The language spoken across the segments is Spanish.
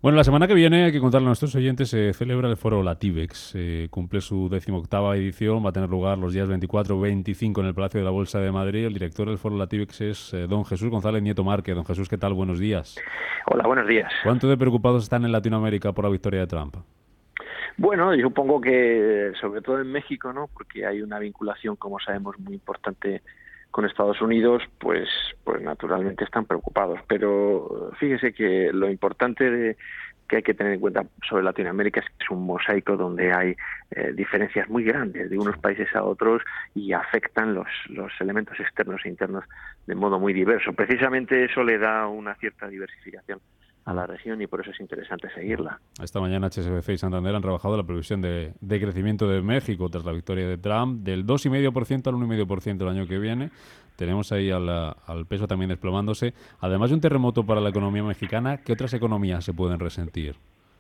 Bueno, la semana que viene, hay que contarle a nuestros oyentes, se celebra el foro Latibex. Cumple su 18ª edición, va a tener lugar los días 24 y 25 en el Palacio de la Bolsa de Madrid. El director del foro Latibex es don Jesús González Nieto Márquez. Don Jesús, ¿qué tal? Buenos días. Hola, buenos días. ¿Cuánto de preocupados están en Latinoamérica por la victoria de Trump? Bueno, yo supongo que sobre todo en México, ¿no? Porque hay una vinculación, como sabemos, muy importante con Estados Unidos, pues naturalmente están preocupados. Pero fíjese que lo importante que hay que tener en cuenta sobre Latinoamérica es que es un mosaico donde hay diferencias muy grandes de unos países a otros y afectan los elementos externos e internos de modo muy diverso. Precisamente eso le da una cierta diversificación a la región y por eso es interesante seguirla. Esta mañana HSBC y Santander han rebajado la previsión de crecimiento de México tras la victoria de Trump del 2,5% al 1,5% el año que viene. Tenemos ahí al peso también desplomándose. Además de un terremoto para la economía mexicana, ¿qué otras economías se pueden resentir?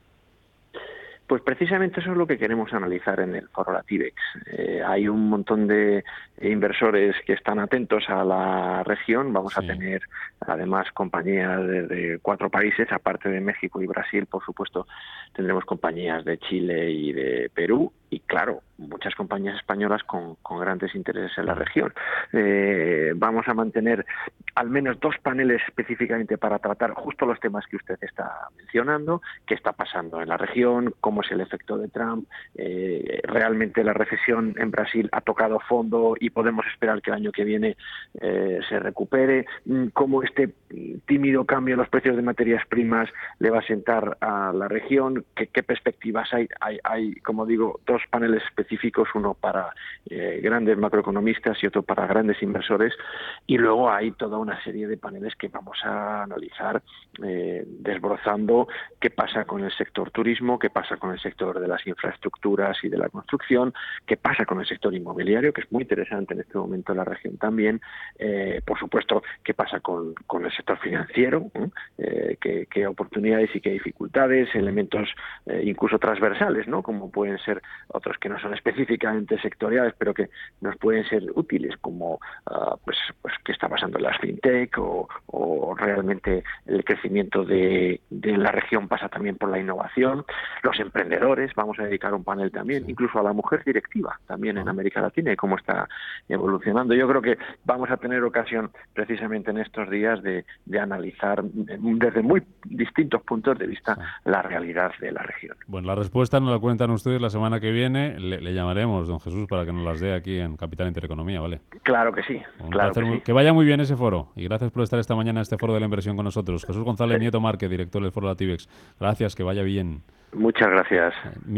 Pues precisamente eso es lo que queremos analizar en el foro Latibex. Hay un montón de inversores que están atentos a la región. Vamos a Sí. tener además compañías de 4 países, aparte de México y Brasil, por supuesto, tendremos compañías de Chile y de Perú y, claro, muchas compañías españolas con grandes intereses en la región. Vamos a mantener al menos 2 paneles específicamente para tratar justo los temas que usted está mencionando, qué está pasando en la región, cómo es el efecto de Trump, realmente la recesión en Brasil ha tocado fondo y podemos esperar que el año que viene se recupere, cómo este tímido cambio en los precios de materias primas le va a sentar a la región, qué perspectivas hay. Hay, como digo, 2 paneles específicos, uno para grandes macroeconomistas y otro para grandes inversores, y luego hay toda una serie de paneles que vamos a analizar desbrozando qué pasa con el sector turismo, qué pasa con el sector de las infraestructuras y de la construcción, qué pasa con el sector inmobiliario, que es muy interesante en este momento en la región también, por supuesto, qué pasa con el sector financiero, qué oportunidades y qué dificultades, elementos incluso transversales, ¿no? Como pueden ser otros que no son específicamente sectoriales, pero que nos pueden ser útiles, como pues qué está pasando en las fintech o realmente el crecimiento de la región pasa también por la innovación, los emprendedores, vamos a dedicar un panel también, Sí. incluso a la mujer directiva también en Ah. América Latina y cómo está evolucionando. Yo creo que vamos a tener ocasión precisamente en estos días de analizar desde muy distintos puntos de vista Sí. la realidad de la región. Bueno, la respuesta nos la cuentan ustedes la semana que viene. Le llamaremos, don Jesús, para que nos las dé aquí en Capital Intereconomía, ¿vale? Claro que sí, Un claro placer. que sí. Que vaya muy bien ese foro. Y gracias por estar esta mañana en este foro de la inversión con nosotros. Jesús González Eh, Nieto Márquez, director del foro Latibex. Gracias, que vaya bien. Muchas gracias.